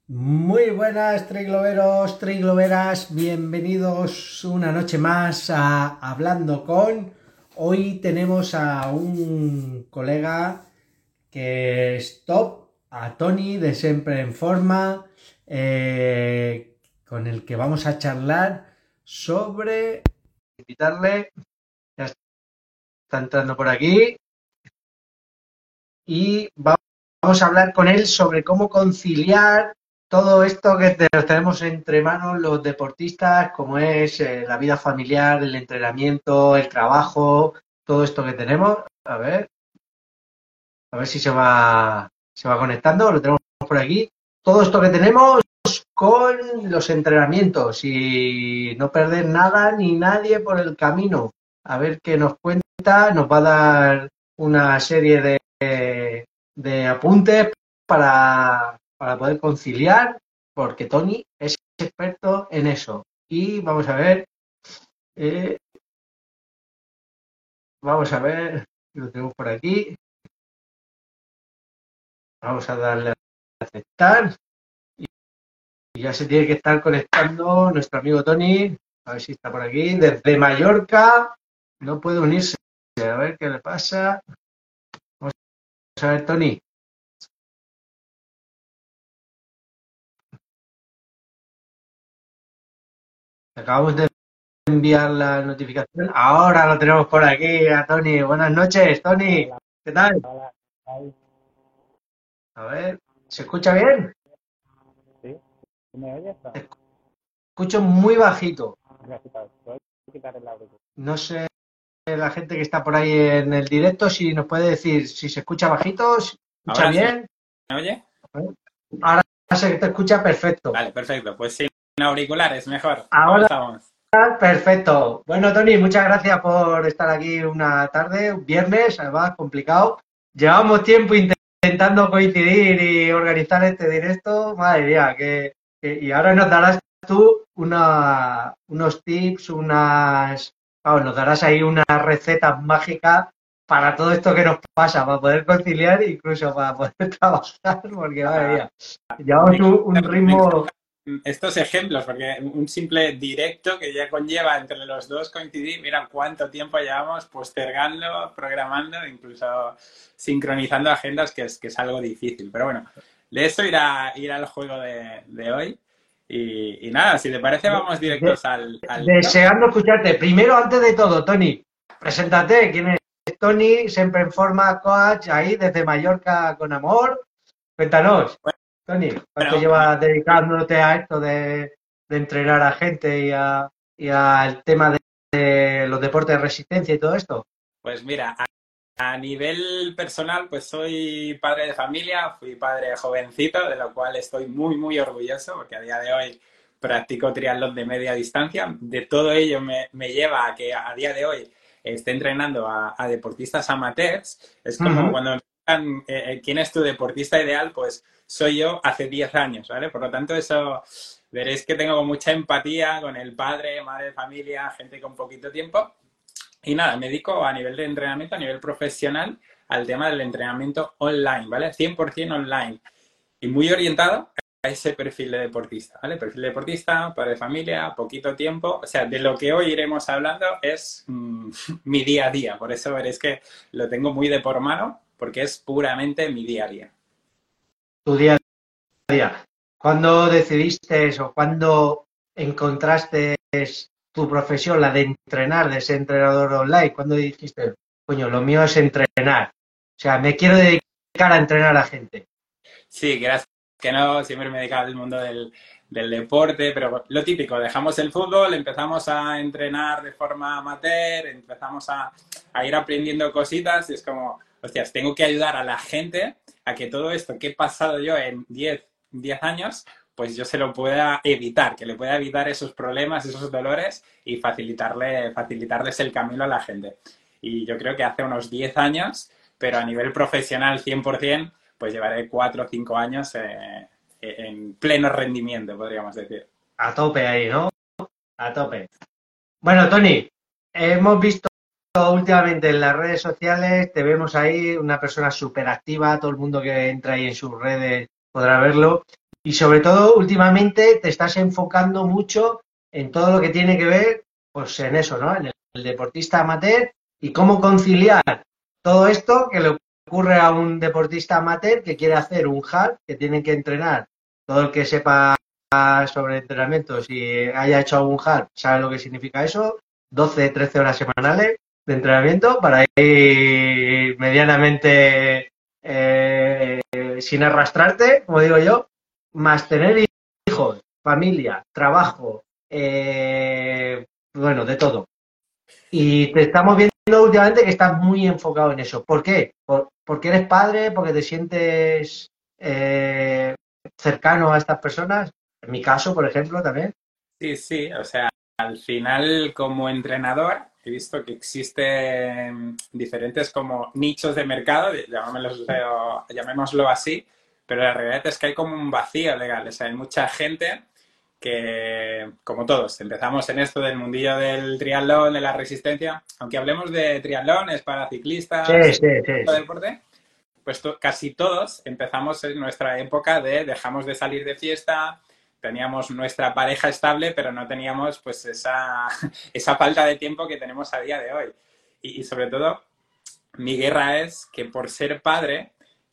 Muy buenas, trigloveros, trigloveras, bienvenidos una noche más a Hablando con. Hoy tenemos a un colega que es top, a Tony de Siempre en Forma, con el que vamos a charlar sobre... Invitarle, ya está entrando por aquí, y vamos a hablar con él sobre cómo conciliar todo esto que tenemos entre manos los deportistas, como es la vida familiar, el entrenamiento, el trabajo, todo esto que tenemos. A ver si se va conectando, lo tenemos por aquí. Todo esto que tenemos con los entrenamientos y no perder nada ni nadie por el camino. A ver qué nos cuenta, nos va a dar una serie de apuntes para poder conciliar, porque Tony es experto en eso. Y eh, vamos a ver, lo tenemos por aquí. Vamos a darle a aceptar. Y ya se tiene que estar conectando nuestro amigo Tony. A ver si está por aquí. Desde Mallorca. No puede unirse. A ver qué le pasa. Vamos a ver, Tony. Acabamos de enviar la notificación. Ahora lo tenemos por aquí a Tony. Buenas noches, Tony. Hola, ¿Qué tal? hola, Javi. A ver, ¿se escucha bien? ¿Sí? ¿Me oyes? No, Te escucho muy bajito. me has quitado. Voy a quitar el auricular. No sé la gente que está por ahí en el directo si nos puede decir si se escucha bajito, si se escucha ¿Ahora se bien. me oye? Ahora sé que te escucha perfecto. Vale, perfecto. Pues sin auriculares, mejor. ¿Cómo Ahora estamos? perfecto. Bueno, Tony, muchas gracias por estar aquí una tarde, un viernes, además complicado. Llevamos tiempo intentando coincidir y organizar este directo. Madre mía, y ahora nos darás tú unos tips, vamos, nos darás ahí unas recetas mágicas para todo esto que nos pasa, para poder conciliar e incluso para poder trabajar, porque madre Ah, mía, llevamos me un me ritmo. encantan estos ejemplos, porque un simple directo que ya conlleva entre los dos coincidir, mira cuánto tiempo llevamos postergando, programando, incluso sincronizando agendas, que es algo difícil. Pero bueno, de eso ir al juego de hoy. Y nada, si te parece, vamos directos al lío. Deseando escucharte. Primero, antes de todo, Tony, preséntate. ¿Quién es Tony? Siempre en forma, coach, ahí desde Mallorca con amor. Cuéntanos, Tony, ¿cuánto Bueno, llevas dedicándote a esto de entrenar a gente y al tema de los deportes de resistencia y todo esto? pues mira, a nivel personal, pues soy padre de familia, fui padre jovencito, de lo cual estoy muy, muy orgulloso, porque a día de hoy practico triatlón de media distancia. De todo ello me lleva a que a día de hoy esté entrenando a deportistas amateurs. Es Uh como -huh. cuando me preguntan quién es tu deportista ideal, pues soy yo hace 10 años, ¿vale? Por lo tanto, eso veréis que tengo mucha empatía con el padre, madre de familia, gente con poquito tiempo. Y nada, me dedico a nivel de entrenamiento, a nivel profesional, al tema del entrenamiento online, ¿vale? 100% online. Y muy orientado a ese perfil de deportista, ¿vale? Perfil de deportista, padre de familia, poquito tiempo. O sea, de lo que hoy iremos hablando es mi día a día. Por eso veréis que lo tengo muy de por mano, porque es puramente mi día a día. Tu día a día. ¿Cuándo decidiste o cuándo encontraste tu profesión, la de entrenar, de ser entrenador online? ¿Cuándo dijiste, coño, lo mío es entrenar? O sea, me quiero dedicar a entrenar a gente. Sí, gracias que no, siempre me he dedicado al mundo del deporte, pero lo típico, dejamos el fútbol, empezamos a entrenar de forma amateur, empezamos a ir aprendiendo cositas y es como, hostias, tengo que ayudar a la gente a que todo esto que he pasado yo en diez años, pues yo se lo pueda evitar, que le pueda evitar esos problemas, esos dolores y facilitarles el camino a la gente. Y yo creo que hace unos 10 años, pero a nivel profesional 100%, pues llevaré 4 o 5 años en pleno rendimiento, podríamos decir. A tope ahí, ¿no? A tope. Bueno, Tony, hemos visto últimamente en las redes sociales, te vemos ahí, una persona súper activa, todo el mundo que entra ahí en sus redes podrá verlo. Y sobre todo, últimamente te estás enfocando mucho en todo lo que tiene que ver, pues en eso, ¿no? En el deportista amateur y cómo conciliar todo esto que le ocurre a un deportista amateur que quiere hacer un hard, que tiene que entrenar. Todo el que sepa sobre entrenamientos y haya hecho algún hard sabe lo que significa eso. 12, 13 horas semanales de entrenamiento para ir medianamente sin arrastrarte, como digo yo, más tener hijos, familia, trabajo, bueno, de todo. Y te estamos viendo últimamente que estás muy enfocado en eso. ¿Por qué? ¿Porque eres padre? ¿Porque te sientes cercano a estas personas? En mi caso, por ejemplo, también. Sí, sí, o sea, al final como entrenador he visto que existen diferentes como nichos de mercado, llamémoslo así, pero la realidad es que hay como un vacío legal, o sea, hay mucha gente que, como todos, empezamos en esto del mundillo del triatlón, de la resistencia, aunque hablemos de triatlones para Sí, ciclistas, sí, sí, de sí. deporte, pues casi todos empezamos en nuestra época de dejamos de salir de fiesta, teníamos nuestra pareja estable, pero no teníamos pues esa falta de tiempo que tenemos a día de hoy. Y sobre todo, mi guerra es que por ser padre,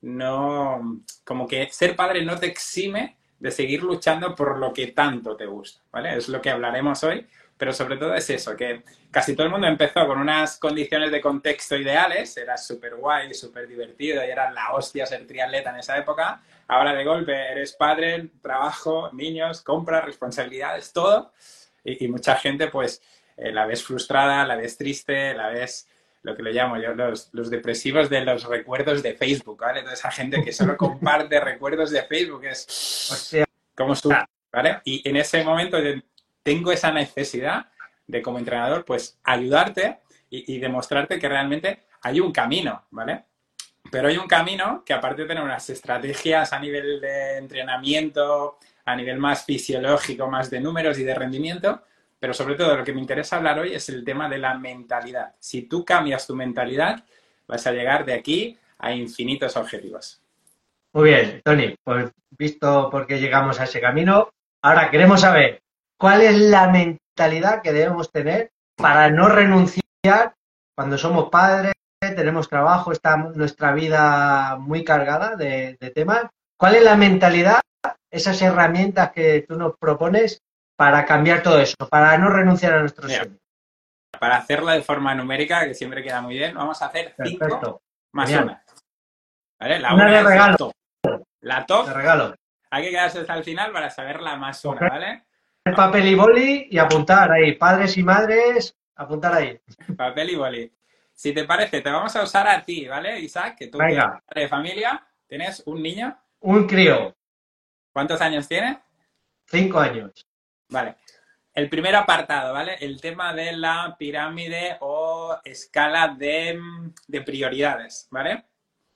no, como que ser padre no te exime de seguir luchando por lo que tanto te gusta, ¿vale? Es lo que hablaremos hoy, pero sobre todo es eso, que casi todo el mundo empezó con unas condiciones de contexto ideales, era súper guay, súper divertido y era la hostia ser triatleta en esa época. Ahora de golpe eres padre, trabajo, niños, compras, responsabilidades, todo. Y mucha gente pues la ves frustrada, la ves triste, la ves lo que le llamo yo los depresivos de los recuerdos de Facebook, ¿vale? Toda esa gente que solo comparte recuerdos de Facebook es Hostia. como su, ¿vale? Y en ese momento tengo esa necesidad de como entrenador pues ayudarte y demostrarte que realmente hay un camino, ¿vale? Pero hay un camino que aparte de tener unas estrategias a nivel de entrenamiento, a nivel más fisiológico, más de números y de rendimiento, pero sobre todo lo que me interesa hablar hoy es el tema de la mentalidad. Si tú cambias tu mentalidad, vas a llegar de aquí a infinitos objetivos. Muy bien, Tony, pues visto por qué llegamos a ese camino, ahora queremos saber cuál es la mentalidad que debemos tener para no renunciar cuando somos padres, tenemos trabajo, está nuestra vida muy cargada de temas. ¿Cuál es la mentalidad, esas herramientas que tú nos propones para cambiar todo eso, para no renunciar a nuestros Mira, sueños? para hacerlo de forma numérica, que siempre queda muy bien, vamos a hacer 5 Perfecto, más genial. 1. ¿Vale? La Una de 1 es la regalo, top. La de top, regalo. hay que quedarse hasta el final para saber la más 1, Coger ¿vale? papel y boli y apuntar ahí. Padres y madres, apuntar ahí. Papel y boli. Si te parece, te vamos a usar a ti, ¿vale, Isaac? Que tú que eres Venga, padre de familia, tienes un niño. un crío, ¿Cuántos años tiene? 5 años. Vale. El primer apartado, ¿vale? El tema de la pirámide o escala de prioridades, ¿vale?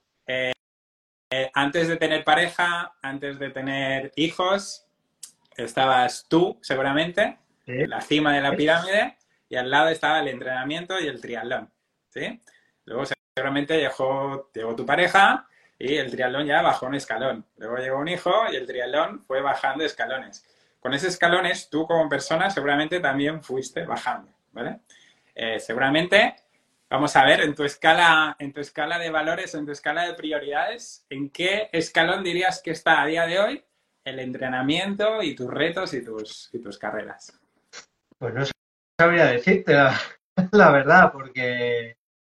Antes de tener pareja, antes de tener hijos, estabas tú, seguramente, Sí, en la cima de la pirámide, y al lado estaba el entrenamiento y el triatlón, ¿sí? Luego seguramente llegó tu pareja y el triatlón ya bajó un escalón. Luego llegó un hijo y el triatlón fue bajando escalones. Con esos escalones, tú como persona seguramente también fuiste bajando, ¿vale? Seguramente, vamos a ver, en tu escala de valores, en tu escala de prioridades, ¿en qué escalón dirías que está a día de hoy el entrenamiento y tus retos y tus carreras? pues no sabría decirte la verdad, porque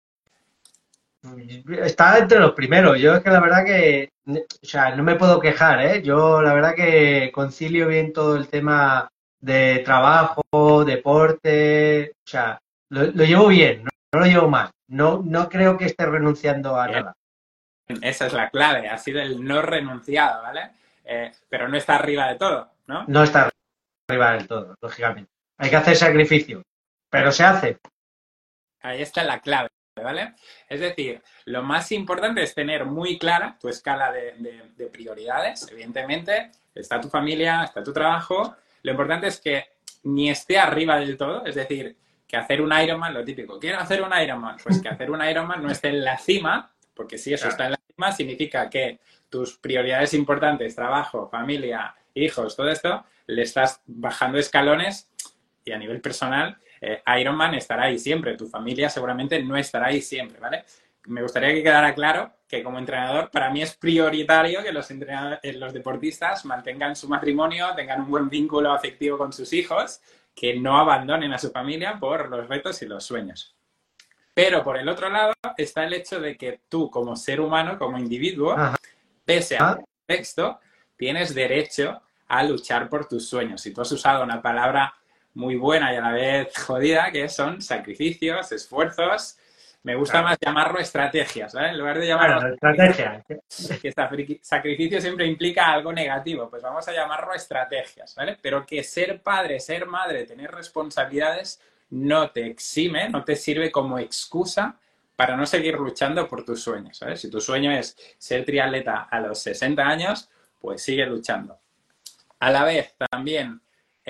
está entre los primeros. Yo es que la verdad que, o sea, no me puedo quejar, ¿eh? Yo la verdad que concilio bien todo el tema de trabajo, deporte, o sea, lo llevo bien, no lo llevo mal. No, no creo que esté renunciando a Bien, nada. esa es la clave, ha sido el no renunciado, ¿vale? Pero no está arriba de todo, ¿no? No está arriba del todo, lógicamente. Hay que hacer sacrificio, pero se hace. Ahí está la clave, ¿vale? Es decir, lo más importante es tener muy clara tu escala de prioridades. Evidentemente, está tu familia, está tu trabajo. Lo importante es que ni esté arriba del todo, es decir, que hacer un Ironman, lo típico, quiero hacer un Ironman, pues que hacer un Ironman no esté en la cima, porque si eso está en la autoestima significa que tus prioridades importantes, trabajo, familia, hijos, todo esto, le estás bajando escalones y a nivel personal, Ironman estará ahí siempre. Tu familia seguramente no estará ahí siempre, ¿vale? Me gustaría que quedara claro que como entrenador, para mí es prioritario que los deportistas mantengan su matrimonio, tengan un buen vínculo afectivo con sus hijos, que no abandonen a su familia por los retos y los sueños. Pero por el otro lado está el hecho de que tú, como ser humano, como individuo, pese al contexto, tienes derecho a luchar por tus sueños. Y tú has usado una palabra muy buena y a la vez jodida, que son sacrificios, esfuerzos. Me gusta más llamarlo estrategias, ¿vale? En lugar de llamarlo estrategia. Que sacrificio siempre implica algo negativo, pues vamos a llamarlo estrategias, ¿vale? Pero que ser padre, ser madre, tener responsabilidades no te exime, no te sirve como excusa para no seguir luchando por tus sueños, ¿sabes? Si tu sueño es ser triatleta a los 60 años, pues sigue luchando. A la vez, también,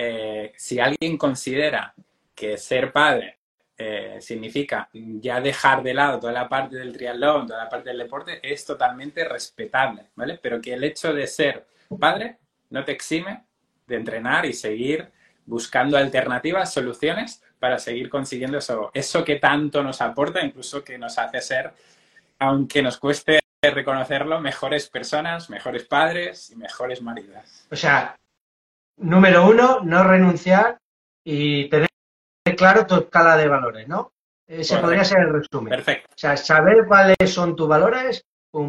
si alguien considera que ser padre significa ya dejar de lado toda la parte del triatlón, toda la parte del deporte, es totalmente respetable, ¿vale? Pero que el hecho de ser padre no te exime de entrenar y seguir buscando alternativas, soluciones para seguir consiguiendo eso que tanto nos aporta, incluso que nos hace ser, aunque nos cueste reconocerlo, mejores personas, mejores padres y mejores maridas. O sea, número 1, no renunciar y tener claro tu escala de valores, ¿no? Ese podría ser el resumen. Perfecto. O sea, saber cuáles son tus valores,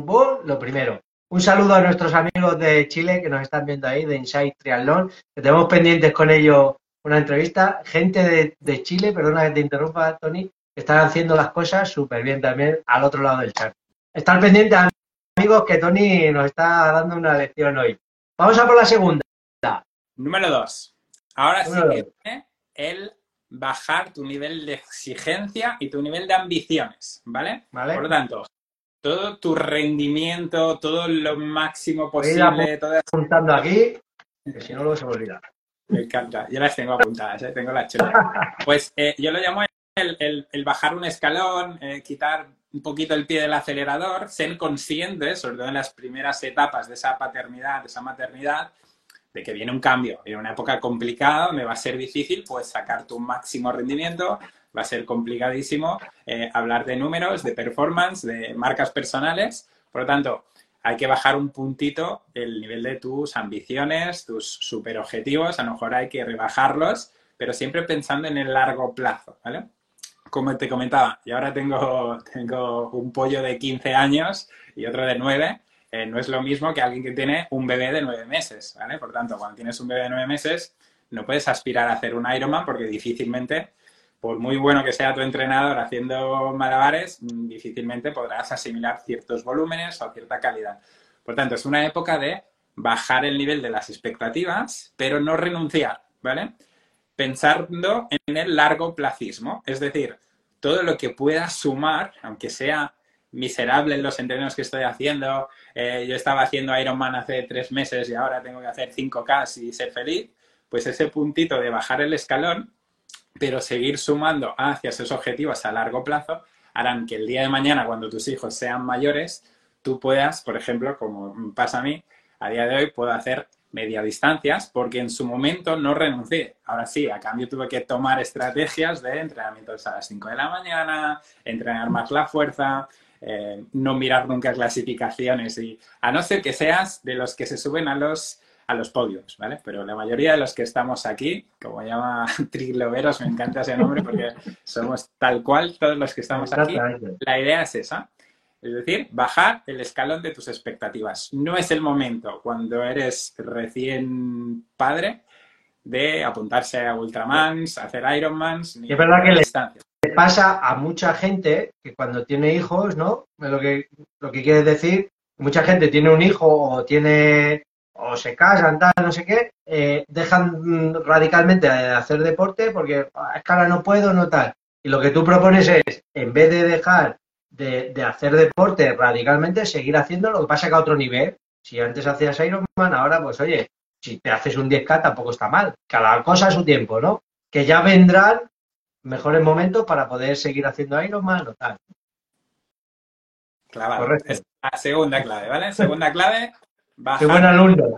lo primero. Un saludo a nuestros amigos de Chile que nos están viendo ahí, de Inside Triathlon, que tenemos pendientes con ellos una entrevista. Gente de Chile, perdona que te interrumpa, Tony, que están haciendo las cosas súper bien también al otro lado del chat. Estar pendientes, amigos, que Tony nos está dando una lección hoy. Vamos a por la segunda. Número 2. Ahora sí que viene el bajar tu nivel de exigencia y tu nivel de ambiciones, ¿vale? Por lo tanto, todo tu rendimiento, todo lo máximo posible... Voy apuntando aquí, que si no luego se me olvida. Me encanta, yo las tengo apuntadas, tengo las chulas. Pues yo lo llamo el bajar un escalón, quitar un poquito el pie del acelerador, ser consciente, sobre todo en las primeras etapas de esa paternidad, de esa maternidad, de que viene un cambio, viene una época complicada, me va a ser difícil pues sacar tu máximo rendimiento, va a ser complicadísimo hablar de números, de performance, de marcas personales, por lo tanto, hay que bajar un puntito el nivel de tus ambiciones, tus superobjetivos, a lo mejor hay que rebajarlos, pero siempre pensando en el largo plazo, ¿vale? Como te comentaba, y ahora tengo un pollo de 15 años y otro de 9, no es lo mismo que alguien que tiene un bebé de 9 meses, ¿vale? Por tanto, cuando tienes un bebé de 9 meses, no puedes aspirar a hacer un Ironman porque difícilmente, por muy bueno que sea tu entrenador haciendo malabares, difícilmente podrás asimilar ciertos volúmenes o cierta calidad. Por tanto, es una época de bajar el nivel de las expectativas, pero no renunciar, ¿vale? Pensando en el largo placismo, es decir, todo lo que pueda sumar, aunque sea miserable en los entrenos que estoy haciendo, yo estaba haciendo Ironman hace 3 meses y ahora tengo que hacer 5K y ser feliz, pues ese puntito de bajar el escalón, pero seguir sumando hacia esos objetivos a largo plazo, harán que el día de mañana, cuando tus hijos sean mayores, tú puedas, por ejemplo, como pasa a mí, a día de hoy puedo hacer media distancias porque en su momento no renuncié. Ahora sí, a cambio tuve que tomar estrategias de entrenamientos a las 5 de la mañana, entrenar más la fuerza, no mirar nunca clasificaciones y a no ser que seas de los que se suben a los podios, ¿vale? Pero la mayoría de los que estamos aquí, como llama Trigloveros, me encanta ese nombre porque somos tal cual todos los que estamos aquí, la idea es esa. Es decir, bajar el escalón de tus expectativas. No es el momento, cuando eres recién padre, de apuntarse a Ultramans, a hacer Ironmans, ni es verdad que distancia. Le pasa a mucha gente que cuando tiene hijos, ¿no? Lo que quiere decir, mucha gente tiene un hijo o se casan, tal, no sé qué, dejan radicalmente de hacer deporte porque es que ahora no puedo, no tal. Y lo que tú propones es, en vez de dejar de hacer deporte radicalmente, seguir haciendo lo que pasa que a otro nivel. Si antes hacías Ironman, ahora pues oye, si te haces un 10K tampoco está mal. Cada cosa a su tiempo, ¿no? Que ya vendrán mejores momentos para poder seguir haciendo Ironman o tal. Clavado. Correcto. Es la segunda clave, ¿vale? Segunda clave, Soy buen bajar alumno.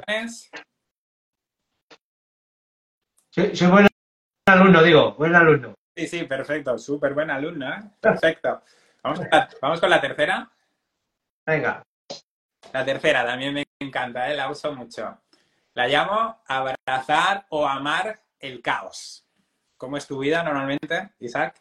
Soy buen alumno, digo, buen alumno. Sí, sí, perfecto. Súper buen alumno, ¿eh? Perfecto. Vamos con la tercera. Venga. La tercera también me encanta, ¿eh? La uso mucho. La llamo abrazar o amar el caos. ¿Cómo es tu vida normalmente, Isaac?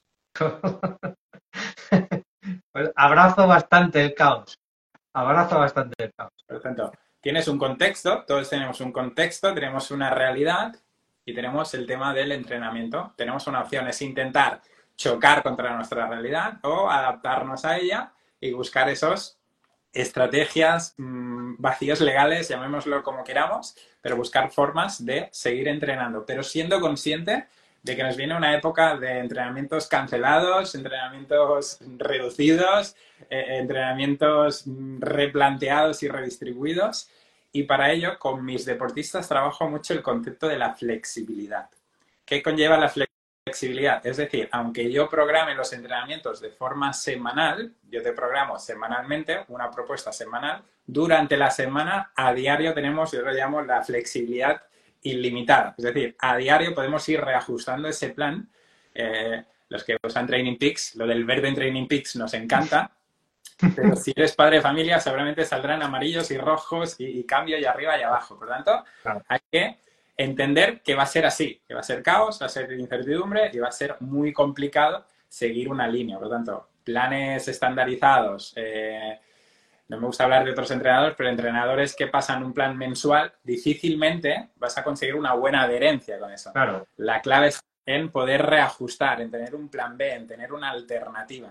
Pues abrazo bastante el caos. Abrazo bastante el caos. Por lo tanto, tienes un contexto, todos tenemos un contexto, tenemos una realidad y tenemos el tema del entrenamiento. Tenemos una opción, es intentar chocar contra nuestra realidad o adaptarnos a ella y buscar esos estrategias, vacíos legales, llamémoslo como queramos, pero buscar formas de seguir entrenando, pero siendo consciente de que nos viene una época de entrenamientos cancelados, entrenamientos reducidos, entrenamientos replanteados y redistribuidos. Y para ello, con mis deportistas trabajo mucho el concepto de la flexibilidad. ¿Qué conlleva la flexibilidad? Es decir, aunque yo programe los entrenamientos de forma semanal, yo te programo semanalmente una propuesta semanal, durante la semana a diario tenemos, yo lo llamo la flexibilidad ilimitada. Es decir, a diario podemos ir reajustando ese plan. Los que usan Training Peaks, lo del verde en Training Peaks nos encanta, pero si eres padre de familia seguramente saldrán amarillos y rojos y cambio y arriba y abajo. Por lo tanto, Claro. hay que entender que va a ser así, que va a ser caos, va a ser incertidumbre y va a ser muy complicado seguir una línea. Por lo tanto, planes estandarizados. No me gusta hablar de otros entrenadores, pero entrenadores que pasan un plan mensual, difícilmente vas a conseguir una buena adherencia con eso. Claro. La clave es en poder reajustar, en tener un plan B, en tener una alternativa.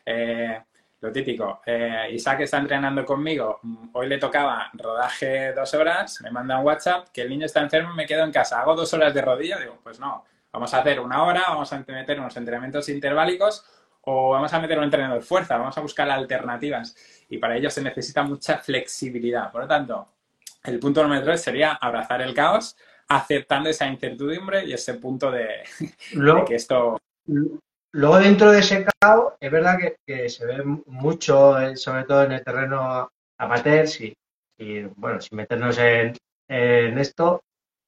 Lo típico, Isaac está entrenando conmigo, hoy le tocaba rodaje 2 horas, me manda un WhatsApp que el niño está enfermo y me quedo en casa, hago 2 horas de rodilla, digo, pues no, vamos a hacer 1 hora, vamos a meter unos entrenamientos interválicos o vamos a meter un entrenador de fuerza, vamos a buscar alternativas y para ello se necesita mucha flexibilidad. Por lo tanto, el punto número 3 sería abrazar el caos, aceptando esa incertidumbre y ese punto de que esto... Luego, dentro de ese caos, es verdad que se ve mucho, sobre todo en el terreno amateur, bueno, sin meternos en esto.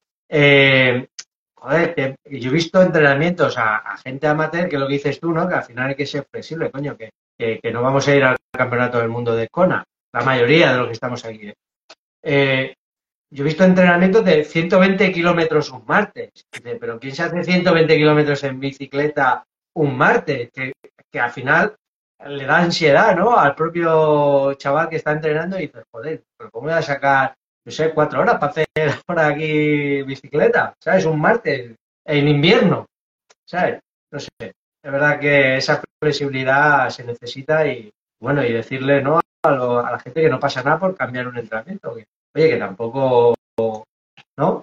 Joder, yo he visto entrenamientos a gente amateur, que es lo que dices tú, ¿no? Que al final hay que ser flexible, coño, que no vamos a ir al campeonato del mundo de Kona, la mayoría de los que estamos aquí. Yo he visto entrenamientos de 120 kilómetros un martes. Pero ¿quién se hace 120 kilómetros en bicicleta un martes? Que al final le da ansiedad, ¿no? Al propio chaval que está entrenando y dices, joder, ¿pero cómo voy a sacar, no sé, 4 horas para hacer por aquí bicicleta? ¿Sabes? Un martes en invierno, ¿sabes? No sé. Es verdad que esa flexibilidad se necesita y, bueno, y decirle, ¿no? A la gente que no pasa nada por cambiar un entrenamiento. Oye, que tampoco, ¿no?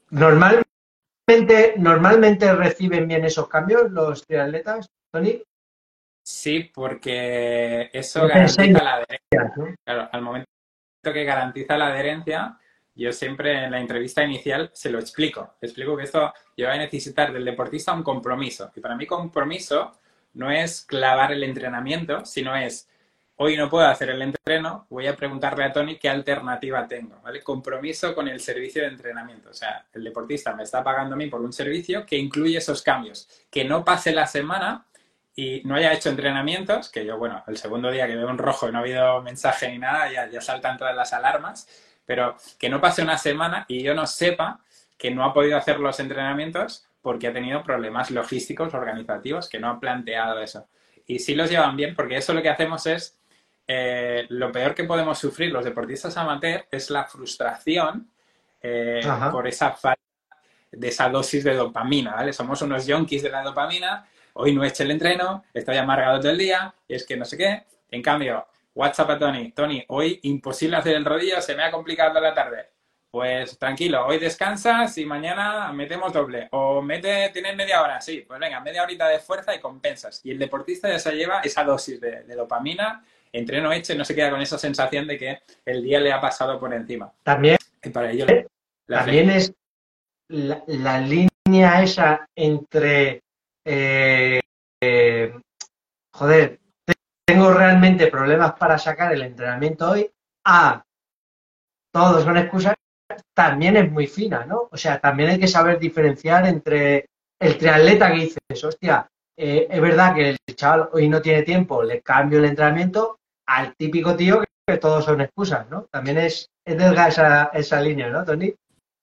Normalmente reciben bien esos cambios los triatletas, Tony. Sí, porque eso No te enseñan, garantiza la adherencia. ¿no? Claro, al momento que garantiza la adherencia, yo siempre en la entrevista inicial se lo explico. Explico que esto lleva a necesitar del deportista un compromiso. Y para mí compromiso no es clavar el entrenamiento, sino es, hoy no puedo hacer el entreno, voy a preguntarle a Tony qué alternativa tengo, ¿vale? Compromiso con el servicio de entrenamiento. O sea, el deportista me está pagando a mí por un servicio que incluye esos cambios. Que no pase la semana y no haya hecho entrenamientos, que yo, bueno, el segundo día que veo un rojo y no ha habido mensaje ni nada, ya saltan todas las alarmas, pero que no pase una semana y yo no sepa que no ha podido hacer los entrenamientos porque ha tenido problemas logísticos, organizativos, que no ha planteado eso. Y sí los llevan bien, porque eso lo que hacemos es, lo peor que podemos sufrir los deportistas amateur es la frustración por esa falta de esa dosis de dopamina, ¿vale? Somos unos yonkis de la dopamina, hoy no he hecho el entreno, estoy amargado todo el día, y es que no sé qué. En cambio, WhatsApp a Tony, hoy imposible hacer el rodillo, se me ha complicado toda la tarde. Pues tranquilo, hoy descansas y mañana metemos doble. O tienes media hora, sí, pues venga, media horita de fuerza y compensas. Y el deportista ya se lleva esa dosis de dopamina, entreno hecho y no se queda con esa sensación de que el día le ha pasado por encima. También, Y para ello, también es la línea esa entre, joder, tengo realmente problemas para sacar el entrenamiento hoy, a todos son excusas, también es muy fina, ¿no? O sea, también hay que saber diferenciar entre el triatleta que dices, hostia, es verdad que el chaval hoy no tiene tiempo, le cambio el entrenamiento, al típico tío que todos son excusas, ¿no? También es delgada esa línea, ¿no, Tony?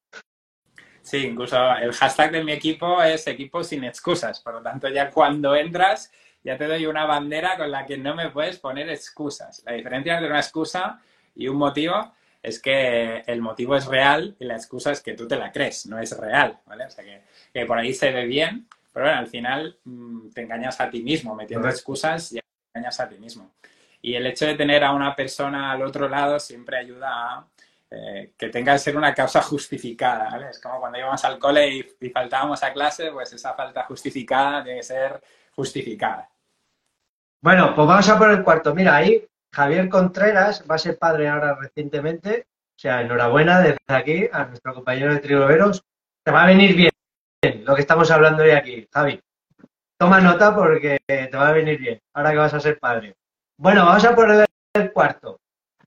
Sí, incluso el hashtag de mi equipo es equipo sin excusas. Por lo tanto, ya cuando entras, ya te doy una bandera con la que no me puedes poner excusas. La diferencia entre una excusa y un motivo es que el motivo es real y la excusa es que tú te la crees, no es real, ¿vale? O sea que por ahí se ve bien, pero bueno, al final te engañas a ti mismo metiendo excusas y te engañas a ti mismo. Y el hecho de tener a una persona al otro lado siempre ayuda a que tenga que ser una causa justificada, ¿vale? Es como cuando íbamos al cole y faltábamos a clase, pues esa falta justificada tiene que ser justificada. Bueno, pues vamos a por el cuarto. Mira, ahí Javier Contreras va a ser padre ahora recientemente. O sea, enhorabuena desde aquí a nuestro compañero de Trigoveros. Te va a venir bien lo que estamos hablando hoy aquí, Javi. Toma nota porque te va a venir bien, ahora que vas a ser padre. Bueno, vamos a por el cuarto.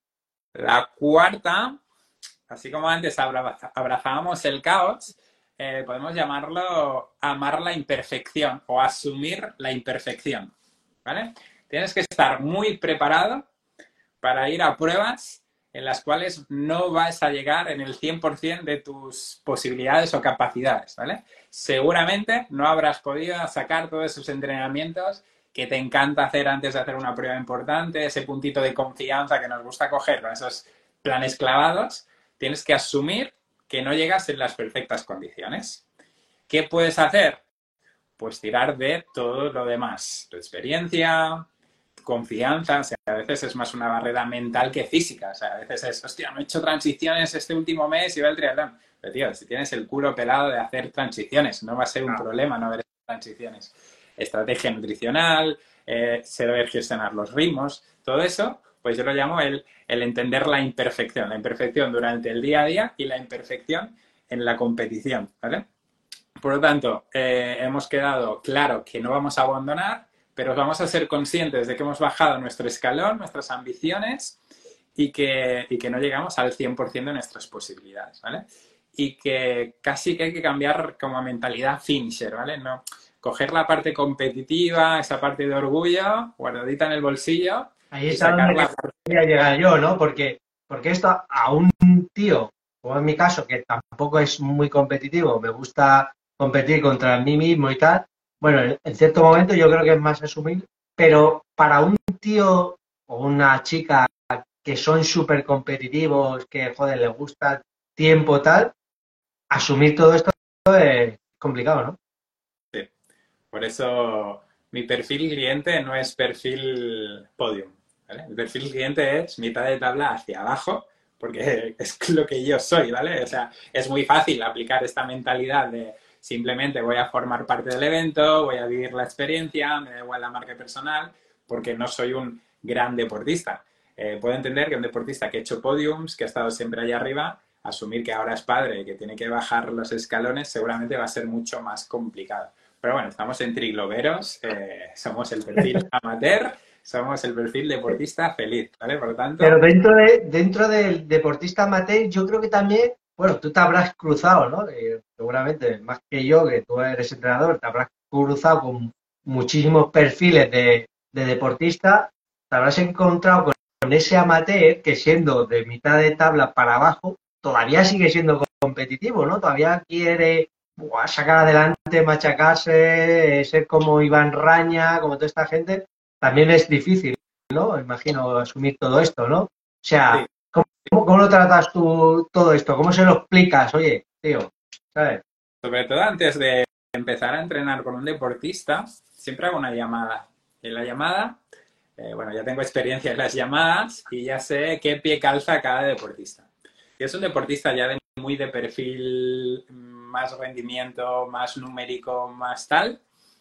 La cuarta, así como antes abrazábamos el caos, podemos llamarlo amar la imperfección o asumir la imperfección, ¿vale? Tienes que estar muy preparado para ir a pruebas en las cuales no vas a llegar en el 100% de tus posibilidades o capacidades, ¿vale? Seguramente no habrás podido sacar todos esos entrenamientos que te encanta hacer antes de hacer una prueba importante, ese puntito de confianza que nos gusta coger con esos planes clavados. Tienes que asumir que no llegas en las perfectas condiciones. ¿Qué puedes hacer? Pues tirar de todo lo demás. Tu experiencia, confianza, o sea, a veces es más una barrera mental que física. O sea, a veces es, hostia, no he hecho transiciones este último mes y va el triatlón. Pero, tío, si tienes el culo pelado de hacer transiciones, no va a ser un problema no haber transiciones. Estrategia nutricional, saber gestionar los ritmos, todo eso, pues yo lo llamo el entender la imperfección durante el día a día y la imperfección en la competición, ¿vale? Por lo tanto, hemos quedado claro que no vamos a abandonar, pero vamos a ser conscientes de que hemos bajado nuestro escalón, nuestras ambiciones y que no llegamos al 100% de nuestras posibilidades, ¿vale? Y que casi que hay que cambiar como mentalidad finisher, ¿vale? No, coger la parte competitiva, esa parte de orgullo, guardadita en el bolsillo Ahí y está donde sacarla. quería llegar yo, ¿no? Porque esto a un tío, como en mi caso, que tampoco es muy competitivo, me gusta competir contra mí mismo y tal, bueno, en cierto momento yo creo que es más asumir, pero para un tío o una chica que son súper competitivos, que, joder, les gusta el tiempo tal, asumir todo esto es complicado, ¿no? Sí. Por eso mi perfil cliente no es perfil podium, ¿vale? El perfil cliente es mitad de tabla hacia abajo, porque es lo que yo soy, ¿vale? O sea, es muy fácil aplicar esta mentalidad de simplemente voy a formar parte del evento, voy a vivir la experiencia, me da igual la marca personal, porque no soy un gran deportista. Puedo entender que un deportista que ha hecho podiums, que ha estado siempre allá arriba, asumir que ahora es padre y que tiene que bajar los escalones, seguramente va a ser mucho más complicado. Pero bueno, estamos en trigloberos, somos el perfil amateur, somos el perfil deportista feliz, ¿vale? Por lo tanto, Pero dentro del deportista amateur, yo creo que también, bueno, tú te habrás cruzado, ¿no? Seguramente, más que yo, que tú eres entrenador, te habrás cruzado con muchísimos perfiles de deportista, te habrás encontrado con ese amateur que siendo de mitad de tabla para abajo, todavía sigue siendo competitivo, ¿no? Todavía quiere sacar adelante, machacarse, ser como Iván Raña, como toda esta gente, también es difícil, ¿no? Imagino asumir todo esto, ¿no? O sí, sea, ¿cómo lo tratas tú todo esto? ¿Cómo se lo explicas? Oye, tío, ¿sabes? sobre todo antes de empezar a entrenar con un deportista, siempre hago una llamada. En la llamada, bueno, ya tengo experiencia en las llamadas y ya sé qué pie calza cada deportista. Si es un deportista ya muy de perfil más rendimiento, más numérico, más tal,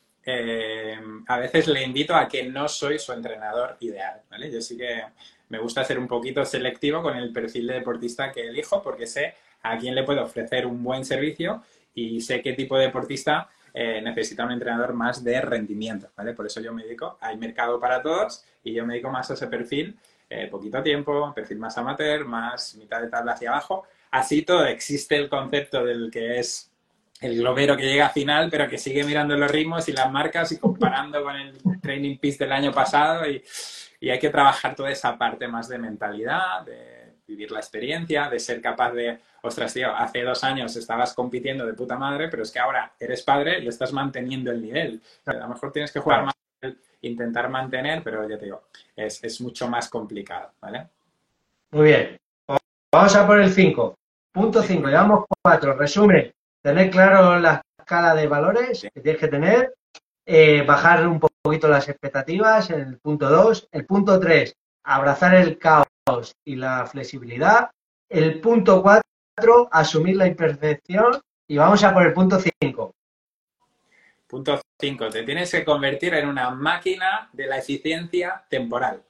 a veces le invito a que no soy su entrenador ideal, ¿vale? Yo sí que me gusta ser un poquito selectivo con el perfil de deportista que elijo porque sé a quién le puedo ofrecer un buen servicio y sé qué tipo de deportista necesita un entrenador más de rendimiento, ¿vale? Por eso yo me dedico, hay mercado para todos y yo me dedico más a ese perfil, poquito tiempo, perfil más amateur, más mitad de tabla hacia abajo. Así todo, existe el concepto del que es el globero que llega a final, pero que sigue mirando los ritmos y las marcas y comparando con el Training Peaks del año pasado y hay que trabajar toda esa parte más de mentalidad, de vivir la experiencia, de ser capaz de, ostras, tío, hace 2 años estabas compitiendo de puta madre, pero es que ahora eres padre y estás manteniendo el nivel. A lo mejor tienes que jugar más, intentar mantener, pero ya te digo, es mucho más complicado, ¿vale? Muy bien. Vamos a por el 5. Punto 5. Llevamos 4. Resumen. Tener claro la escala de valores que tienes que tener. Bajar un poquito las expectativas en el punto 2. El punto 3. Abrazar el caos y la flexibilidad. El punto 4. Asumir la imperfección. Y vamos a por el punto 5. Punto 5. Te tienes que convertir en una máquina de la eficiencia temporal.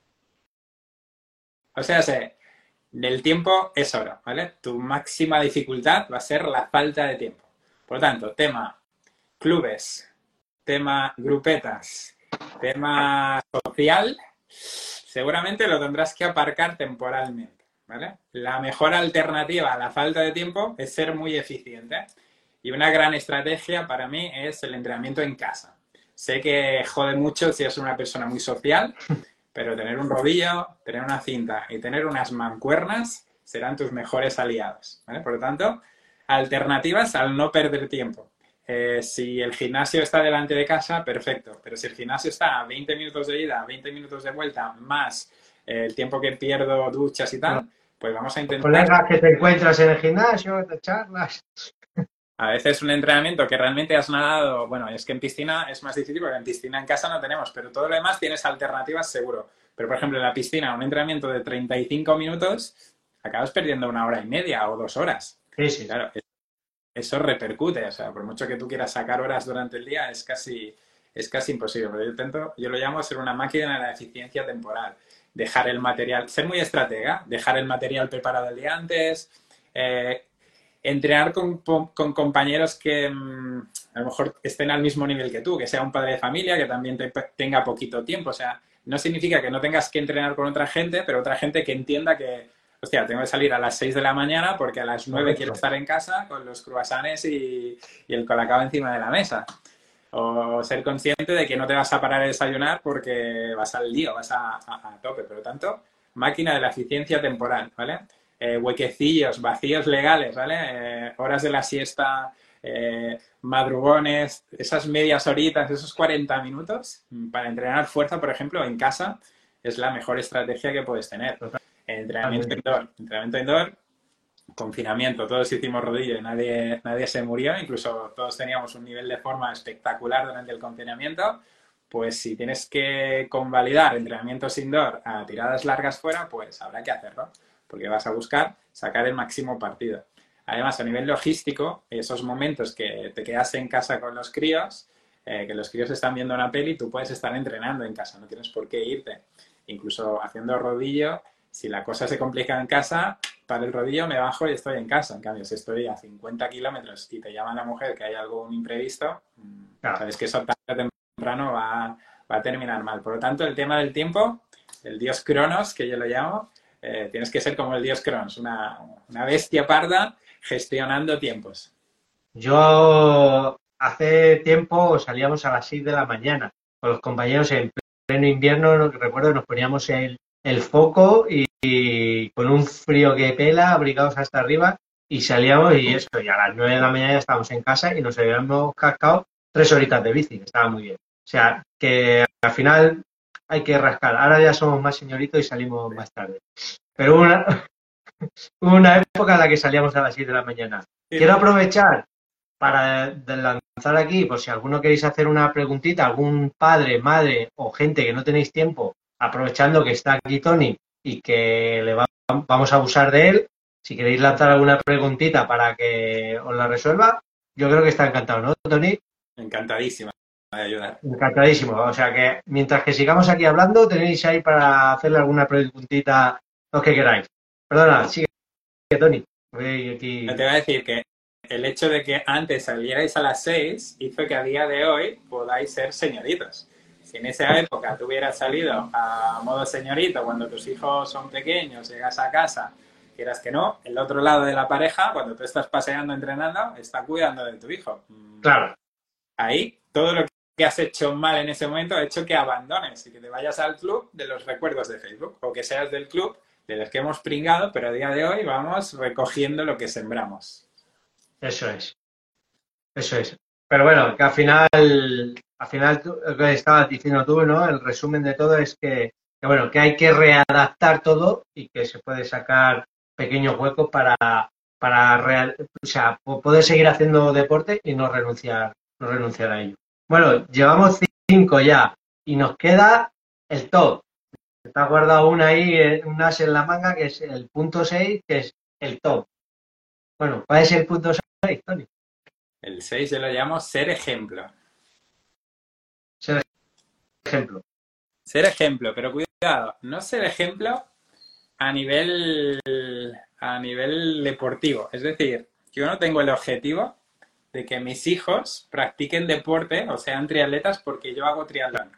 O sea, el tiempo es oro, ¿vale? Tu máxima dificultad va a ser la falta de tiempo. Por lo tanto, tema clubes, tema grupetas, tema social, seguramente lo tendrás que aparcar temporalmente, ¿vale? La mejor alternativa a la falta de tiempo es ser muy eficiente. Y una gran estrategia para mí es el entrenamiento en casa. Sé que jode mucho si eres una persona muy social, pero tener un rodillo, tener una cinta y tener unas mancuernas serán tus mejores aliados, ¿vale? Por lo tanto, alternativas al no perder tiempo. Si el gimnasio está delante de casa, perfecto. Pero si el gimnasio está a 20 minutos de ida, 20 minutos de vuelta, más el tiempo que pierdo duchas y tal, pues vamos a intentar... Colegas que te encuentras en el gimnasio, te charlas... A veces un entrenamiento que realmente has nadado, bueno, es que en piscina es más difícil porque en piscina en casa no tenemos, pero todo lo demás tienes alternativas seguro. Pero, por ejemplo, en la piscina, un entrenamiento de 35 minutos, acabas perdiendo 1 hora y media o 2 horas. Sí. Claro, eso repercute, o sea, por mucho que tú quieras sacar horas durante el día, es casi imposible. Pero yo lo llamo ser una máquina de la eficiencia temporal. Dejar el material, ser muy estratega, dejar el material preparado el día antes, entrenar con compañeros que a lo mejor estén al mismo nivel que tú, que sea un padre de familia, que también tenga poquito tiempo. O sea, no significa que no tengas que entrenar con otra gente, pero otra gente que entienda que, hostia, tengo que salir a las 6 de la mañana porque a las 9 quiero estar en casa con los croissants y el colacao encima de la mesa. O ser consciente de que no te vas a parar a desayunar porque vas al lío, vas a tope. Por lo tanto, máquina de la eficiencia temporal, ¿vale? Huequecillos, vacíos legales, ¿vale? Horas de la siesta, madrugones, esas medias horitas, esos 40 minutos para entrenar fuerza, por ejemplo, en casa, es la mejor estrategia que puedes tener. Entrenamiento indoor, confinamiento, todos hicimos rodillo y nadie se murió, incluso todos teníamos un nivel de forma espectacular durante el confinamiento. Pues si tienes que convalidar entrenamientos indoor a tiradas largas fuera, pues habrá que hacerlo, porque vas a buscar sacar el máximo partido. Además, a nivel logístico, esos momentos que te quedas en casa con los críos, que los críos están viendo una peli, tú puedes estar entrenando en casa, no tienes por qué irte. Incluso haciendo rodillo, si la cosa se complica en casa, para el rodillo me bajo y estoy en casa. En cambio, si estoy a 50 kilómetros y te llama la mujer que hay algún imprevisto, sabes que eso tarde o temprano va a terminar mal. Por lo tanto, el tema del tiempo, el dios Cronos, que yo lo llamo, tienes que ser como el dios Cronos, una bestia parda gestionando tiempos. Yo hace tiempo salíamos a las 6 de la mañana con los compañeros en pleno invierno, recuerdo, nos poníamos el foco y con un frío que pela, abrigados hasta arriba, y salíamos y a las 9 de la mañana ya estábamos en casa y nos habíamos cascado 3 horitas de bici, que estaba muy bien. O sea, que al final hay que rascar. Ahora ya somos más señoritos y salimos más tarde. Pero hubo una época en la que salíamos a las 6 de la mañana. Quiero aprovechar para lanzar aquí, por si alguno queréis hacer una preguntita, algún padre, madre o gente que no tenéis tiempo, aprovechando que está aquí Tony y que vamos a abusar de él, si queréis lanzar alguna preguntita para que os la resuelva, yo creo que está encantado, ¿no, Tony? Encantadísimo de ayudar. Encantadísimo. O sea que mientras que sigamos aquí hablando, tenéis ahí para hacerle alguna preguntita, los que queráis. Perdona, sigue, Tony. Te voy a decir que el hecho de que antes salierais a las 6 hizo que a día de hoy podáis ser señoritos. Si en esa época tú hubieras salido a modo señorito cuando tus hijos son pequeños, llegas a casa, quieras que no, el otro lado de la pareja, cuando tú estás paseando, entrenando, está cuidando de tu hijo. Claro. Ahí, todo lo que has hecho mal en ese momento ha hecho que abandones y que te vayas al club de los recuerdos de Facebook, o que seas del club de los que hemos pringado, pero a día de hoy vamos recogiendo lo que sembramos. Eso es. Eso es. Pero bueno, que al final lo que estabas diciendo tú, ¿no? El resumen de todo es bueno, que hay que readaptar todo y que se puede sacar pequeños huecos o sea, poder seguir haciendo deporte y no renunciar a ello. Bueno, llevamos 5 ya y nos queda el top. Está guardado un as en la manga que es el punto 6, que es el top. Bueno, ¿cuál es el punto 6, Tony? El 6 yo lo llamo ser ejemplo. Ser ejemplo. Ser ejemplo, pero cuidado, no ser ejemplo a nivel deportivo. Es decir, yo no tengo el objetivo de que mis hijos practiquen deporte o sean triatletas porque yo hago triatlón.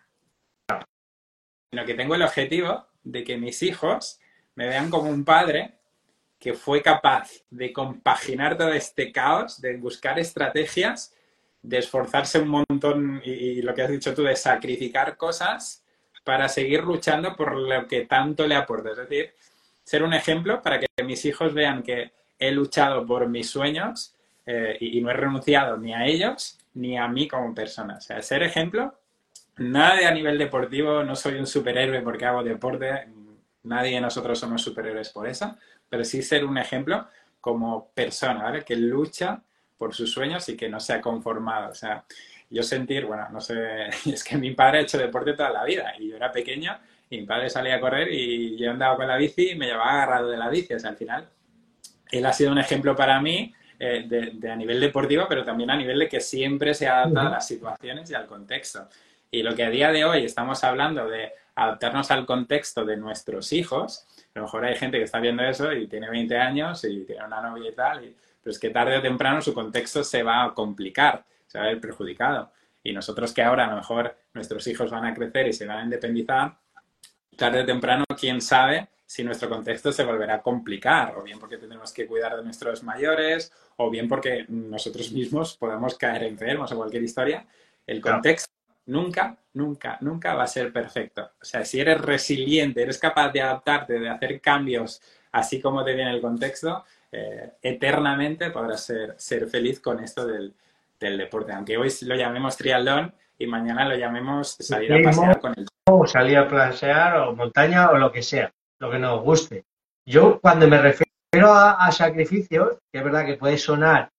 Sino que tengo el objetivo de que mis hijos me vean como un padre que fue capaz de compaginar todo este caos, de buscar estrategias, de esforzarse un montón y lo que has dicho tú, de sacrificar cosas para seguir luchando por lo que tanto le aporta. Es decir, ser un ejemplo para que mis hijos vean que he luchado por mis sueños y no he renunciado ni a ellos ni a mí como persona. O sea, ser ejemplo, nada de a nivel deportivo, no soy un superhéroe porque hago deporte, nadie de nosotros somos superhéroes por eso, pero sí ser un ejemplo como persona, ¿vale? Que lucha por sus sueños y que no se ha conformado. O sea, yo sentir, bueno, no sé, es que mi padre ha hecho deporte toda la vida y yo era pequeño y mi padre salía a correr y yo andaba con la bici y me llevaba agarrado de la bici. O sea, al final, él ha sido un ejemplo para mí de a nivel deportivo, pero también a nivel de que siempre se adapta a las situaciones y al contexto. Y lo que a día de hoy estamos hablando de adaptarnos al contexto de nuestros hijos, a lo mejor hay gente que está viendo eso y tiene 20 años y tiene una novia y tal, pero es que tarde o temprano su contexto se va a complicar, se va a ver perjudicado. Y nosotros que ahora a lo mejor nuestros hijos van a crecer y se van a independizar, tarde o temprano, quién sabe si nuestro contexto se volverá a complicar, o bien porque tendremos que cuidar de nuestros mayores, o bien porque nosotros mismos podemos caer enfermos o cualquier historia. El contexto nunca, nunca, nunca va a ser perfecto. O sea, si eres resiliente, eres capaz de adaptarte, de hacer cambios así como te viene el contexto, eternamente podrás ser feliz con esto del deporte. Aunque hoy lo llamemos triatlón y mañana lo llamemos salir a pasear con el... O salir a pasear o montaña o lo que sea, lo que nos guste. Yo cuando me refiero a sacrificios, que es verdad que puede sonar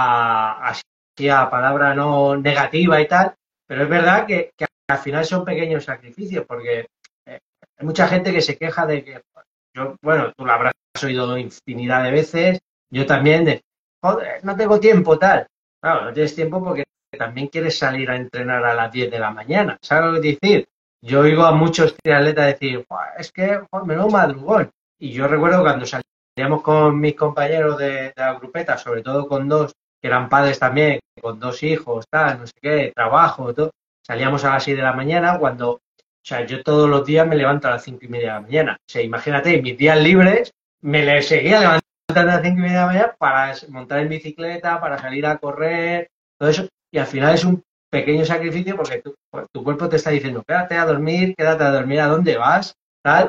a palabra no negativa y tal, pero es verdad que al final son pequeños sacrificios, porque hay mucha gente que se queja de que, bueno, tú lo habrás oído infinidad de veces, yo también, joder, no tengo tiempo, tal. Claro, no tienes tiempo porque también quieres salir a entrenar a las 10 de la mañana, ¿sabes lo que decir? Yo oigo a muchos triatletas decir, es que menudo madrugón. Y yo recuerdo cuando salíamos con mis compañeros de la grupeta, sobre todo con dos que eran padres también, con 2 hijos, tal, no sé qué, trabajo, todo. Salíamos a las 6 de la mañana o sea, yo todos los días me levanto a las 5:30 de la mañana. O sea, imagínate, mis días libres me le seguía levantando a las 5:30 de la mañana para montar en bicicleta, para salir a correr, todo eso. Y al final es un pequeño sacrificio porque tu cuerpo te está diciendo, quédate a dormir, ¿a dónde vas? Tal.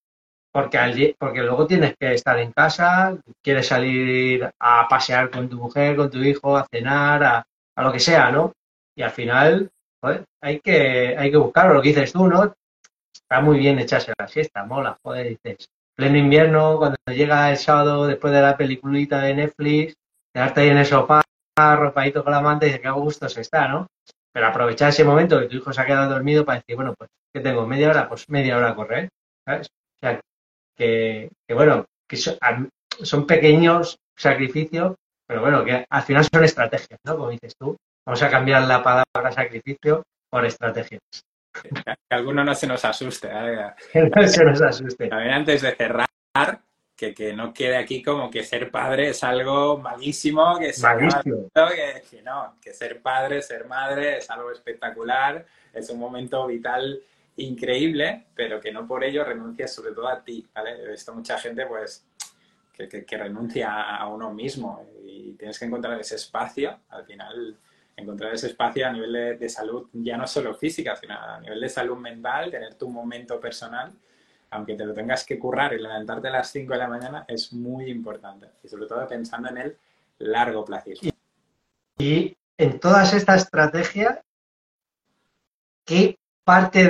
Porque luego tienes que estar en casa, quieres salir a pasear con tu mujer, con tu hijo, a cenar, a lo que sea, ¿no? Y al final, joder, hay que buscarlo, lo que dices tú, ¿no? Está muy bien echarse la siesta, mola, joder, dices. Pleno invierno, cuando llega el sábado después de la peliculita de Netflix, quedarte ahí en el sofá, arropadito con la manta y dices, qué a gusto se está, ¿no? Pero aprovechar ese momento que tu hijo se ha quedado dormido para decir, bueno, pues, ¿qué tengo? ¿Media hora? Pues media hora a correr, ¿sabes? O sea, que bueno, que son pequeños sacrificios, pero bueno, que al final son estrategias, ¿no? Como dices tú, vamos a cambiar la palabra sacrificio por estrategias. Que alguno no se nos asuste. Que no se nos asuste. También antes de cerrar, que no quede aquí como que ser padre es algo malísimo, que se acaba Malísimo. todo, que no, que ser padre, ser madre es algo espectacular, es un momento vital increíble, pero que no por ello renuncies sobre todo a ti, ¿vale? He visto mucha gente, pues, que renuncia a uno mismo y tienes que encontrar ese espacio, al final, encontrar ese espacio a nivel de salud, ya no solo física, sino a nivel de salud mental, tener tu momento personal, aunque te lo tengas que currar y levantarte a las 5 de la mañana, es muy importante. Y sobre todo pensando en el largo placismo. Y en todas estas estrategias, ¿qué parte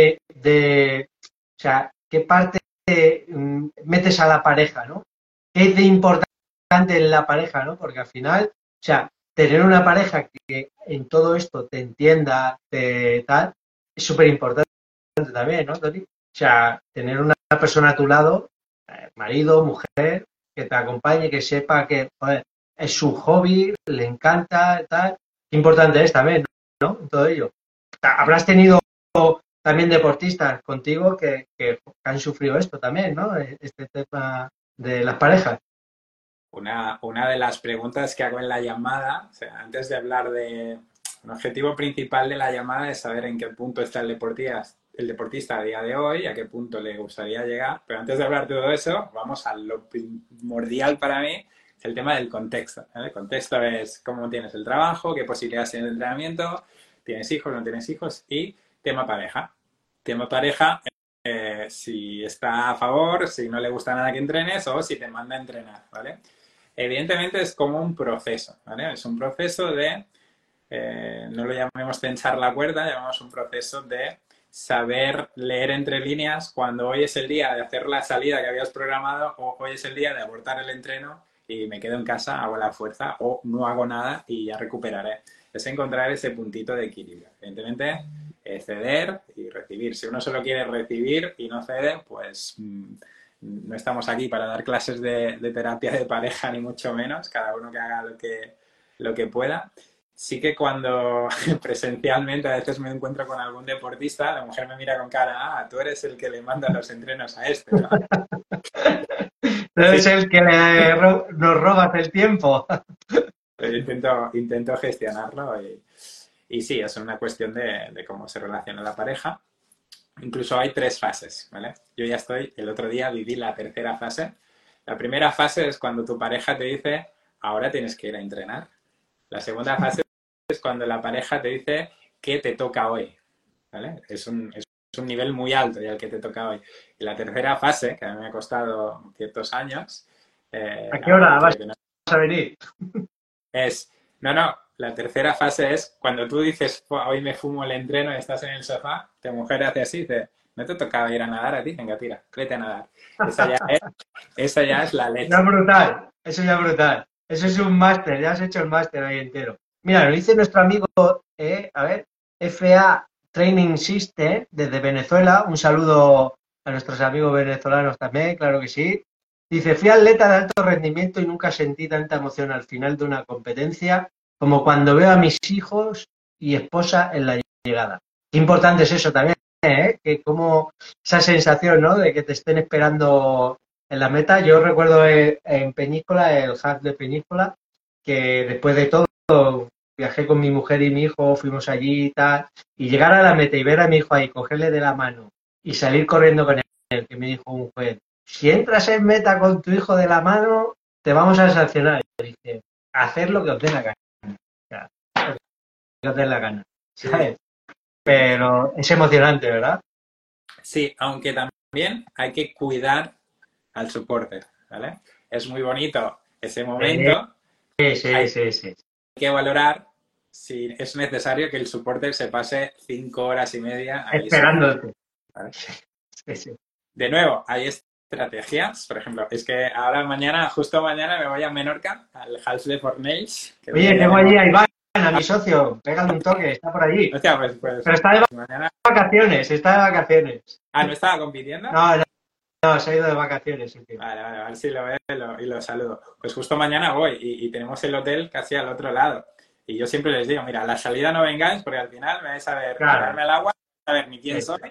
o sea, qué parte metes a la pareja, ¿no? ¿Qué es de importante en la pareja, ¿no? Porque al final, o sea, tener una pareja que en todo esto te entienda, tal, es súper importante también, ¿no, Tony? O sea, tener una persona a tu lado, marido, mujer, que te acompañe, que sepa que, joder, es su hobby, le encanta, tal. Qué importante es también, ¿no? En todo ello. Habrás tenido también deportistas contigo que han sufrido esto también, ¿no? Este tema de las parejas. Una de las preguntas que hago en la llamada, o sea, antes de hablar de un objetivo principal de la llamada es saber en qué punto está el deportista a día de hoy, a qué punto le gustaría llegar, pero antes de hablar de todo eso, vamos a lo primordial para mí, es el tema del contexto, ¿vale? El contexto es cómo tienes el trabajo, qué posibilidades tienes de entrenamiento, tienes hijos, no tienes hijos, y tema pareja. Tema pareja, si está a favor, si no le gusta nada que entrenes o si te manda a entrenar, ¿vale? Evidentemente es como un proceso, ¿vale? Es un proceso de, no lo llamemos tensar la cuerda, llamamos un proceso de saber leer entre líneas cuando hoy es el día de hacer la salida que habías programado o hoy es el día de abortar el entreno y me quedo en casa, hago la fuerza o no hago nada y ya recuperaré. Es encontrar ese puntito de equilibrio. Evidentemente, ceder y recibir. Si uno solo quiere recibir y no cede, pues no estamos aquí para dar clases de terapia de pareja, ni mucho menos, cada uno que haga lo que pueda. Sí que cuando presencialmente a veces me encuentro con algún deportista, la mujer me mira con cara, tú eres el que le manda los entrenos a este, ¿no? Eres el que nos robas el tiempo. Pero intento gestionarlo y sí, es una cuestión de cómo se relaciona la pareja. Incluso hay 3 fases, ¿vale? Yo ya el otro día viví la tercera fase. La primera fase es cuando tu pareja te dice, ahora tienes que ir a entrenar. La segunda fase es cuando la pareja te dice, ¿qué te toca hoy? ¿Vale? Es un nivel muy alto ya el que te toca hoy. Y la tercera fase, que a mí me ha costado ciertos años, ¿A qué hora vas no, a venir? no, la tercera fase es cuando tú dices, hoy me fumo el entreno y estás en el sofá, tu mujer hace así y dice, ¿no te tocaba ir a nadar a ti? Venga, tira, vete a nadar. Esa ya es la leche. Ya brutal, eso ya brutal. Eso es un máster, ya has hecho el máster ahí entero. Mira, lo dice nuestro amigo, a ver, FA Training System desde Venezuela. Un saludo a nuestros amigos venezolanos también, claro que sí. Dice, fui atleta de alto rendimiento y nunca sentí tanta emoción al final de una competencia como cuando veo a mis hijos y esposa en la llegada. Qué importante es eso también, ¿eh? Que como esa sensación, ¿no? De que te estén esperando en la meta. Yo recuerdo en Peñíscola, el half de Peñíscola, que después de todo viajé con mi mujer y mi hijo, fuimos allí y tal, y llegar a la meta y ver a mi hijo ahí, cogerle de la mano y salir corriendo con él, que me dijo un juez, si entras en meta con tu hijo de la mano, te vamos a sancionar. Y dice, hacer lo que os dé la gana. O sea, lo que os dé la gana, ¿sabes? Pero es emocionante, ¿verdad? Sí, aunque también hay que cuidar al soporte, ¿vale? Es muy bonito ese momento. Sí. Hay que valorar si es necesario que el supporter se pase 5 horas y media ahí esperándote. ¿vale? Sí. De nuevo, hay estrategias. Por ejemplo, es que ahora justo mañana me voy a Menorca, al Half de Fornells. Oye, tengo allí a Iván, a mi socio. Pégale un toque, está por allí. Hostia, pues, Pero está de mañana... vacaciones, está de vacaciones. ¿no estaba compitiendo? No, se ha ido de vacaciones. Vale, a ver si lo veo y lo saludo. Pues justo mañana voy y tenemos el hotel casi al otro lado. Y yo siempre les digo, mira, a la salida no vengáis porque al final me vais a ver tirarme al agua, a ver ni quién soy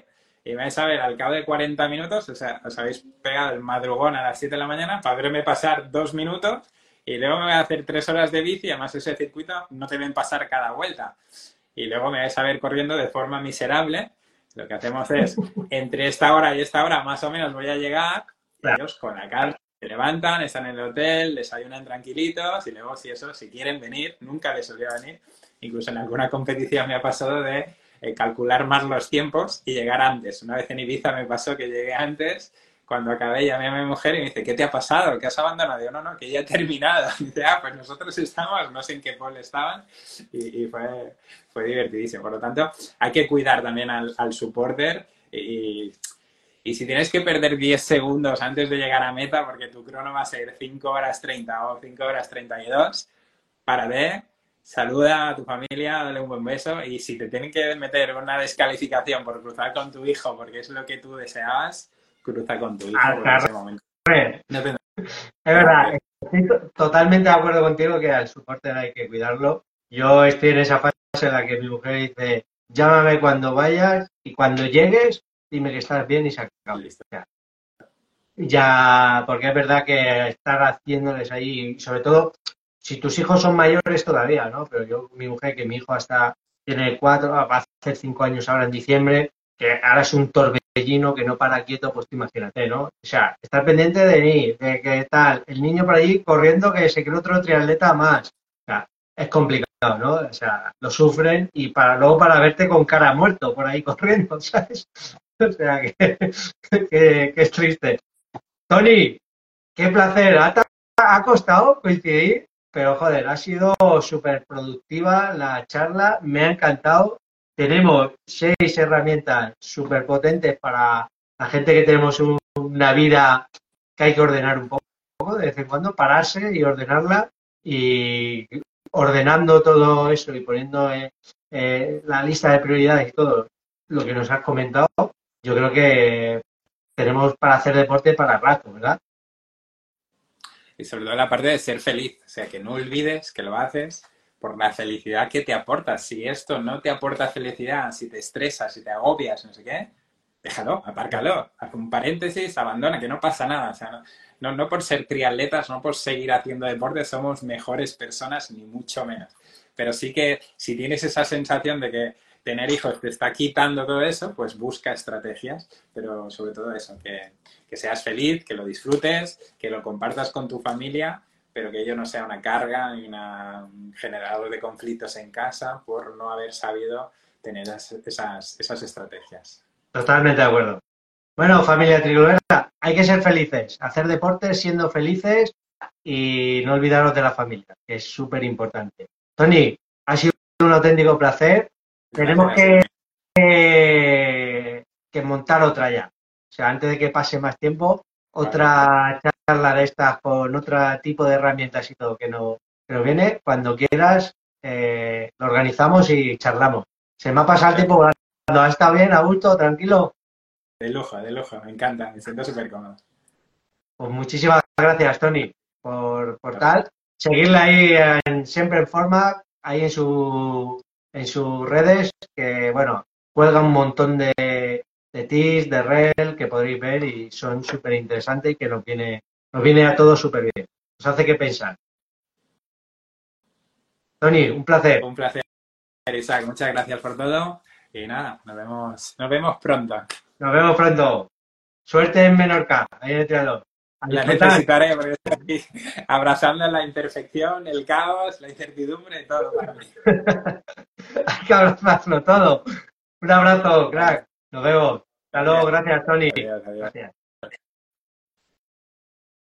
y me vais a ver al cabo de 40 minutos, o sea, os habéis pegado el madrugón a las 7 de la mañana para verme pasar 2 minutos y luego me voy a hacer 3 horas de bici, además ese circuito no te ven pasar cada vuelta. Y luego me vais a ver corriendo de forma miserable. Lo que hacemos es, entre esta hora y esta hora más o menos voy a llegar, ellos con la calma se levantan, están en el hotel, desayunan tranquilitos y luego si quieren venir, nunca les solía venir, incluso en alguna competición me ha pasado de calcular más los tiempos y llegar antes. Una vez en Ibiza me pasó que llegué antes, cuando acabé llamé a mi mujer y me dice, ¿qué te ha pasado? ¿Qué has abandonado? Digo, no, que ya he terminado. Y dice, pues nosotros estamos, no sé en qué pole estaban y fue divertidísimo. Por lo tanto, hay que cuidar también al supporter y si tienes que perder 10 segundos antes de llegar a meta, porque tu crono va a ser 5 horas 30 o 5 horas 32, párate, saluda a tu familia, dale un buen beso y si te tienen que meter una descalificación por cruzar con tu hijo porque es lo que tú deseabas, cruza con tu hijo en ese momento. No te... Es verdad, estoy totalmente de acuerdo contigo que al supporter hay que cuidarlo. Yo estoy en esa fase en la que mi mujer dice, llámame cuando vayas y cuando llegues, dime que estás bien y se acabó. Ya, porque es verdad que estar haciéndoles ahí, sobre todo, si tus hijos son mayores todavía, ¿no? Pero yo, mi mujer, que mi hijo hasta tiene 4, va a hacer 5 años ahora en diciembre, que ahora es un torbellino que no para quieto, pues te imagínate, ¿no? O sea, estar pendiente de mí, de que tal, el niño por allí corriendo que se cree otro triatleta más. O sea, es complicado, ¿no? O sea, lo sufren y luego para verte con cara muerto por ahí corriendo, ¿sabes? O sea, que es triste. Tony, qué placer. Ha costado coincidir, pero joder, ha sido súper productiva la charla, me ha encantado. Tenemos 6 herramientas súper potentes para la gente que tenemos una vida que hay que ordenar un poco, de vez en cuando, pararse y ordenarla y ordenando todo eso y poniendo la lista de prioridades y todo lo que nos has comentado, yo creo que tenemos para hacer deporte para rato, ¿verdad? Y sobre todo la parte de ser feliz, o sea, que no olvides que lo haces por la felicidad que te aporta. Si esto no te aporta felicidad, si te estresas, si te agobias, no sé qué, déjalo, apárcalo, haz un paréntesis, abandona, que no pasa nada. O sea, no por ser triatletas, no por seguir haciendo deporte, somos mejores personas, ni mucho menos. Pero sí que si tienes esa sensación de que tener hijos te está quitando todo eso, pues busca estrategias, pero sobre todo eso, que seas feliz, que lo disfrutes, que lo compartas con tu familia, pero que ello no sea una carga ni un generador de conflictos en casa por no haber sabido tener esas estrategias. Totalmente de acuerdo. Bueno, familia tricolora, hay que ser felices, hacer deporte siendo felices y no olvidaros de la familia, que es súper importante. Tony, ha sido un auténtico placer. Tenemos que montar otra ya. O sea, antes de que pase más tiempo, otra charla de estas con otro tipo de herramientas y todo que nos viene. Cuando quieras, lo organizamos y charlamos. Se me ha pasado el tiempo cuando ha estado bien, a gusto, tranquilo. De lujo, me encanta, me siento súper cómodo. Pues muchísimas gracias, Tony, por tal. Seguirle ahí siempre en forma, ahí en sus redes, que bueno, cuelga un montón de tips, de reel que podréis ver y son súper interesantes y que nos viene a todos súper bien. Nos hace que pensar. Tony, un placer. Un placer, Isaac. Muchas gracias por todo. Y nada, nos vemos pronto. Nos vemos pronto. Suerte en Menorca, ahí en el triatlón. La necesitaré porque estoy aquí abrazando la imperfección, el caos, la incertidumbre, todo para mí. Hay que abrazarlo todo. Un abrazo, crack. Nos vemos. Hasta luego. Gracias, Tony. Adiós. Gracias.